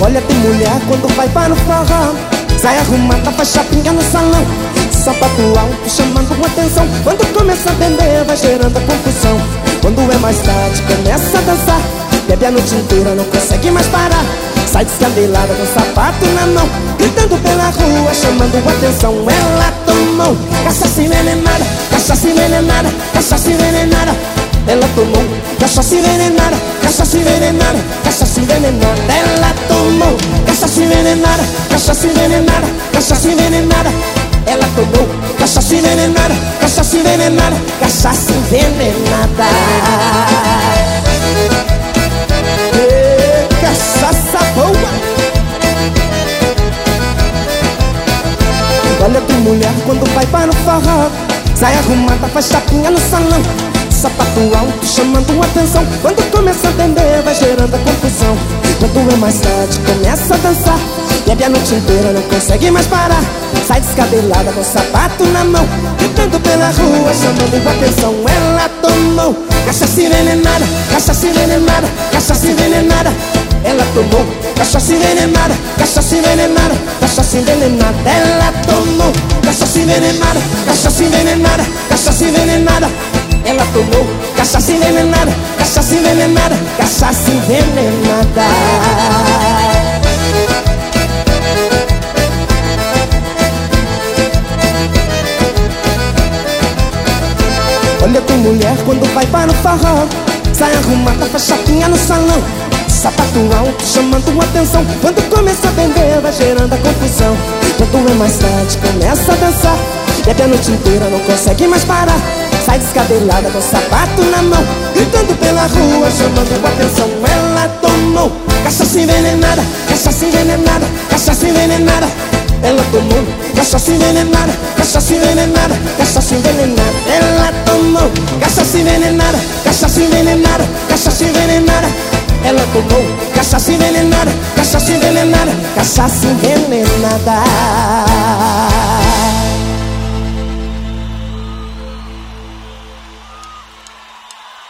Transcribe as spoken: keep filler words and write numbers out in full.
Olha, tem mulher quando vai para o forró, sai arrumada, faz chapinha no salão, sapato alto chamando atenção. Quando começa a beber vai gerando a confusão. Quando é mais tarde começa a dançar, bebe a noite inteira, não consegue mais parar. Sai descabelada com o sapato na mão, gritando pela rua, chamando atenção. Ela tomou cachaça envenenada, cachaça envenenada, cachaça envenenada. Ela tomou cachaça envenenada, cachaça envenenada, cachaça envenenada. Ela tomou cachaça envenenada, cachaça envenenada, cachaça envenenada. Ela tomou cachaça envenenada, cachaça envenenada, cachaça envenenada. Ei, cachaça boa. Olha, tem mulher quando vai para o forró, sai arrumada, faz chapinha no salão, sapato alto chamando atenção. Quando começa a beber vai gerando a confusão. Quando é mais tarde começa a dançar, bebe a noite inteira, não consegue mais parar. Sai descabelada com o sapato na mão, gritando pela rua, chamando atenção. Ela tomou cachaça envenenada, cachaça envenenada, cachaça envenenada. Ela tomou cachaça envenenada, cachaça envenenada, cachaça envenenada. Ela tomou cachaça envenenada, cachaça envenenada, cachaça envenenada. Ela tomou cachaça envenenada, cachaça envenenada, cachaça envenenada. Olha, tem mulher quando vai para o forró, sai arrumada, faz chapinha no salão, sapato alto chamando atenção. Quando começa a beber vai gerando a confusão. Quando é mais tarde começa a dançar, bebe a noite inteira, não consegue mais parar. Sai descabelada com o sapato na mão, gritando pela rua, chamando atenção. Ela tomou cachaça envenenada, cachaça envenenada, cachaça envenenada. Ela tomou cachaça envenenada, cachaça envenenada, cachaça envenenada. Ela tomou cachaça envenenada, cachaça envenenada, cachaça envenenada. Ela tomou cachaça